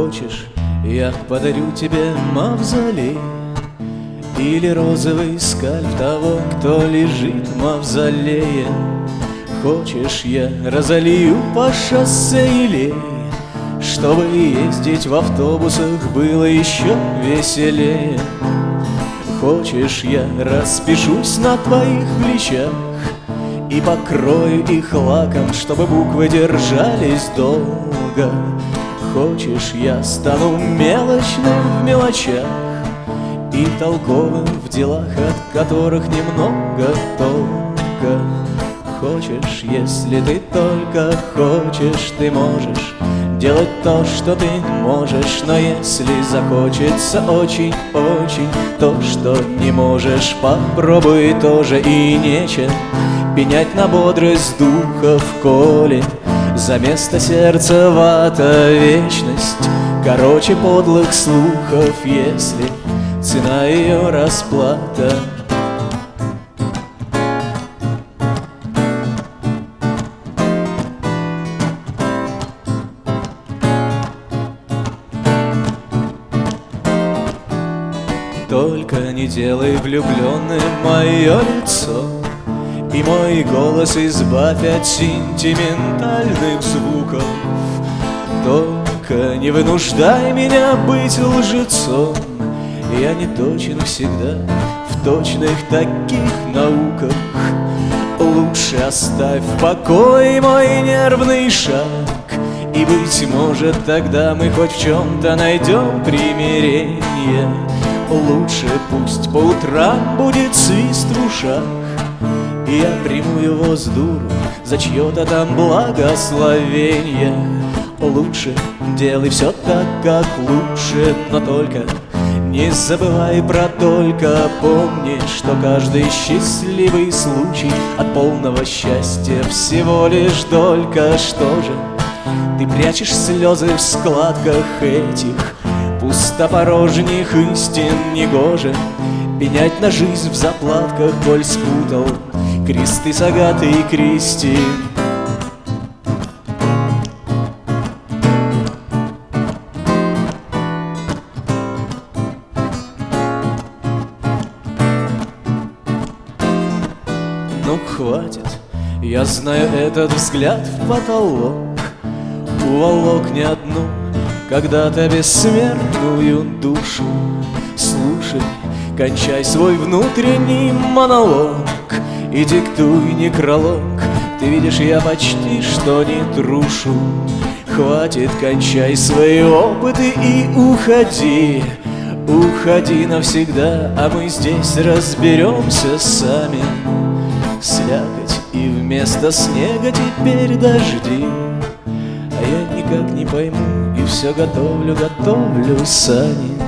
Хочешь, я подарю тебе мавзолей или розовый скальп того, кто лежит в мавзолее? Хочешь, я разолью по шоссе елей, чтобы ездить в автобусах было еще веселее? Хочешь, я распишусь на твоих плечах и покрою их лаком, чтобы буквы держались долго? Хочешь, я стану мелочным в мелочах и толковым в делах, от которых немного толка? Хочешь, если ты только хочешь, ты можешь делать то, что ты можешь. Но если захочется очень-очень то, что не можешь, попробуй тоже, и нечем пенять на бодрость духа в коле. За место сердца вата вечность короче подлых слухов, если цена ее расплата. Только не делай влюбленным мое лицо и мой голос избавь от сентиментальных звуков. Только не вынуждай меня быть лжецом, я не точен всегда в точных таких науках. Лучше оставь в покое мой нервный шаг, и, быть может, тогда мы хоть в чем-то найдем примирение. Лучше пусть по утрам будет свист в ушах, и я приму его с дуру за чье-то там благословение. Лучше делай все так, как лучше, но только не забывай про только. Помни, что каждый счастливый случай от полного счастья всего лишь долька. Что же ты прячешь слезы в складках этих пустопорожних истин? Негоже пенять на жизнь в заплатках, коль спутал кресты с Агатой и Кристи. Ну хватит, я знаю этот взгляд в потолок, уволок не одну когда-то бессмертную душу. Слушай, кончай свой внутренний монолог и диктуй некролог. Ты видишь, я почти что не трушу. Хватит, кончай свои опыты и уходи. Уходи навсегда, а мы здесь разберемся сами. Слякоть и вместо снега теперь дожди. А я никак не пойму и все готовлю сани.